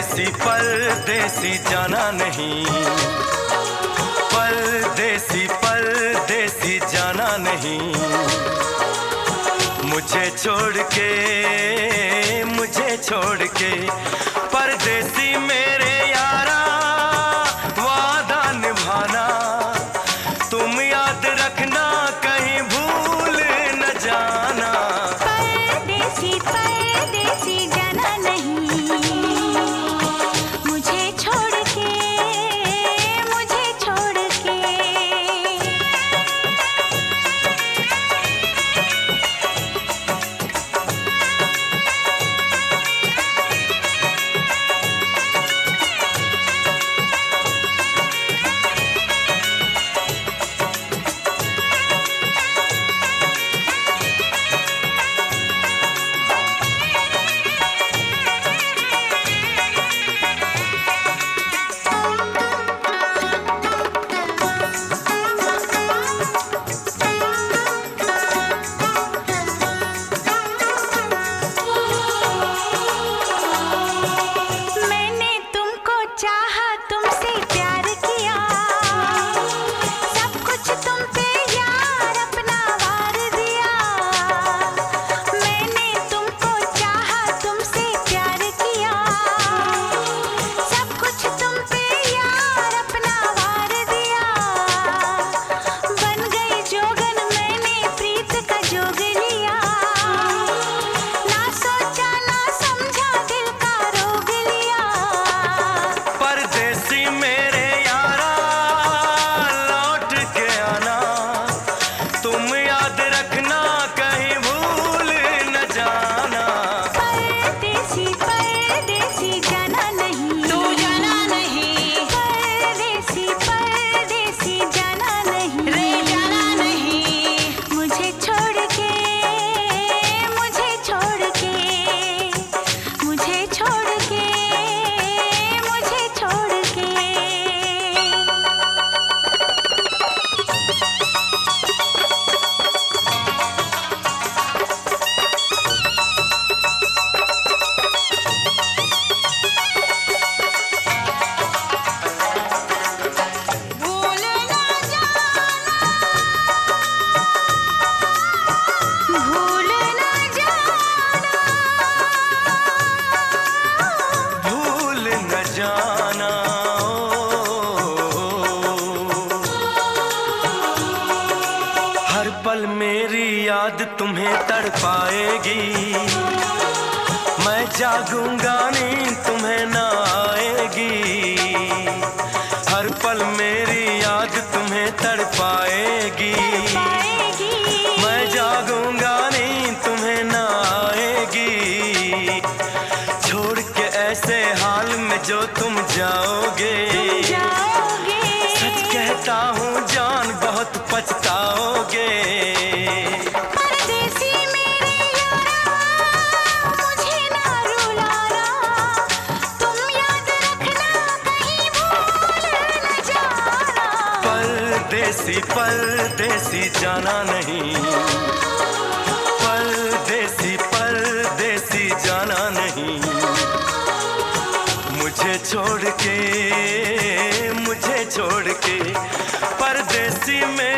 परदेसी परदेसी जाना नहीं, परदेसी परदेसी जाना नहीं, मुझे छोड़ के परदेसी मेरे यारा वादा निभाना, तुम याद रखना कहीं भूल न जाना। परदेसी परदेसी जाना नहीं, मुझे छोड़ के हर पल मेरी याद तुम्हें तड़पाएगी, मैं जागूंगा नींद तुम्हें ना आएगी। हर पल मेरी याद तुम्हें तड़पाएगी, मैं जागूंगा नींद तुम्हें ना आएगी। छोड़ के ऐसे हाल में जो तुम जाओगे, सच कहता हूँ जान बहुत पछताओगे। परदेसी मेरे यारा मुझे ना रुलाना, तुम याद रखना कहीं भूल न जाना। परदेसी परदेसी जाना नहीं, परदेसी परदेसी जाना नहीं, मुझे छोड़ के परदेसी में